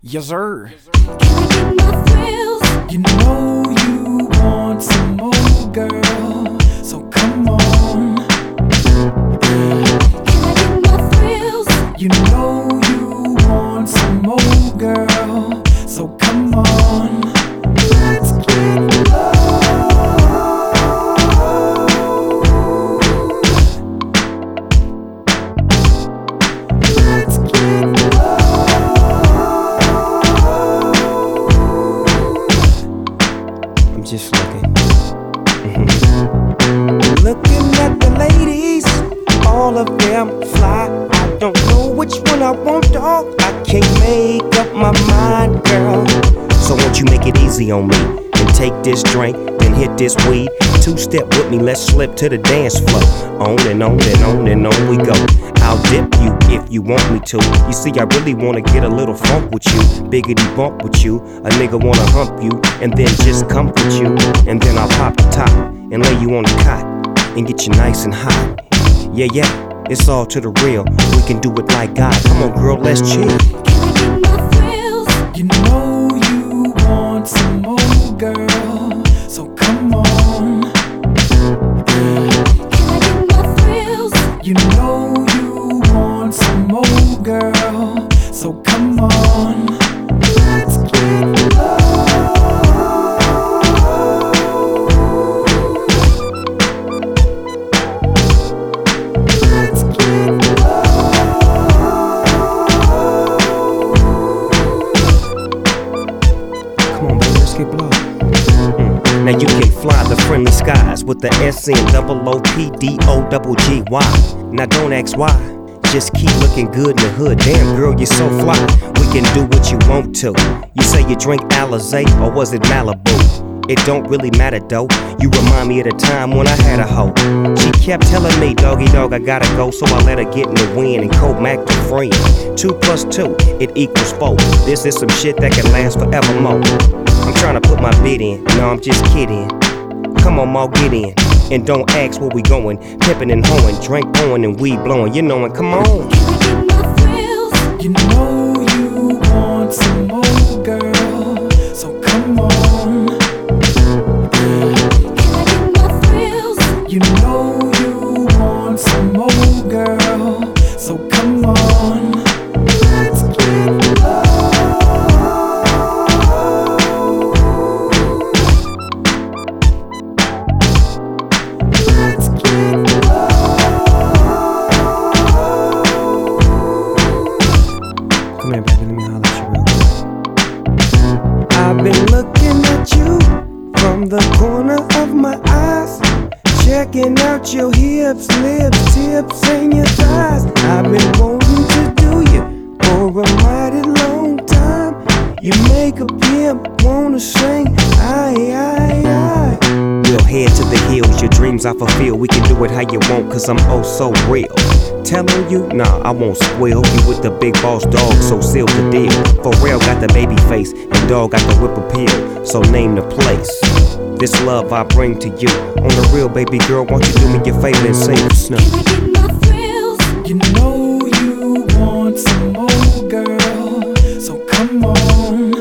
Yes, sir. Can I get my thrills? You know you want some more, girl, so come on. Can I get my thrills? You know you want some more, girl, so come on. Let's get low. Let's get low. I'm just looking. Looking at the ladies, all of them fly. I don't know which one I want, dog. I can't make up my mind, girl. So won't you make it easy on me and take this drink, then hit this weed. Two-step with me, let's slip to the dance floor. On and on and on and on we go. I'll dip you if you want me to. You see, I really wanna get a little funk with you, biggity bump with you. A nigga wanna hump you and then just comfort you. And then I'll pop the top and lay you on the cot and get you nice and hot. Yeah, it's all to the real. We can do it like God. Come on, girl, let's chill. Can I get my thrills? You know you want some more, girl, so come on. Can I get my thrills? You know you want some more, girl, so come on. Let's get low. Let's get low. Come on, baby, let's get blow. Now you can fly the friendly skies with the SNOOPDOGGY. Now don't ask why, just keep looking good in the hood. Damn girl, you're so fly, we can do what you want to. You say you drink Alizé or was it Malibu? It don't really matter though, you remind me of the time when I had a hoe. She kept telling me, doggy dog, I gotta go, so I let her get in the wind and co-mac the friend. 2 + 2, it equals 4. This is some shit that can last forevermore. I'm trying to put my bid in, no, I'm just kidding. Come on, Ma, get in, and don't ask where we going. Pippin' and hoeing, drink pouring and weed blowing, you knowin', come on. Can I get my thrills? You know you want some more, girl, so come on. Can I get my thrills? You know you want some more, girl, so come on. Let's get low. Let's get low. Come here, baby, let me holler at you real quick. I've been looking at you from the corner of my eyes, checking out your hips, lips, tips, and your thighs. I've been wanting to do you for a mighty long time. You make a pimp wanna sing, aye. We'll head to the hills, your dreams I fulfill. We can do it how you want, cause I'm oh so real. Telling you, nah, I won't squeal. You with the big boss dog, so seal the deal. Pharrell got the baby face, and dog got the whip appeal, so name the place. This love I bring to you. On the real, baby girl, won't you do me your favor and sing the snow? Can I get my thrills? You know you want some more, girl, so come on.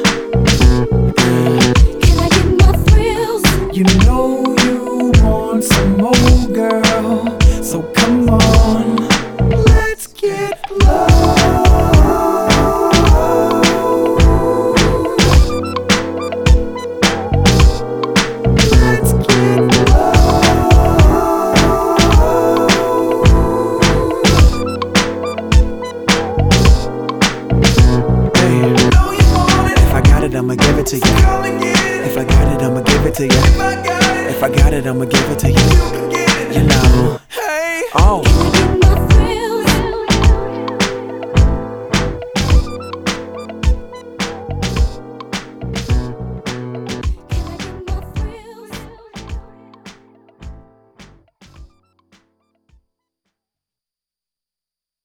Can I get my thrills? You know you want some more, girl, so come on. Let's get low. Let's get low. Hey, if I got it, I'ma give it to you. If I got it, I'ma give it to you. If I got it, I'ma give it to you. You know, oh.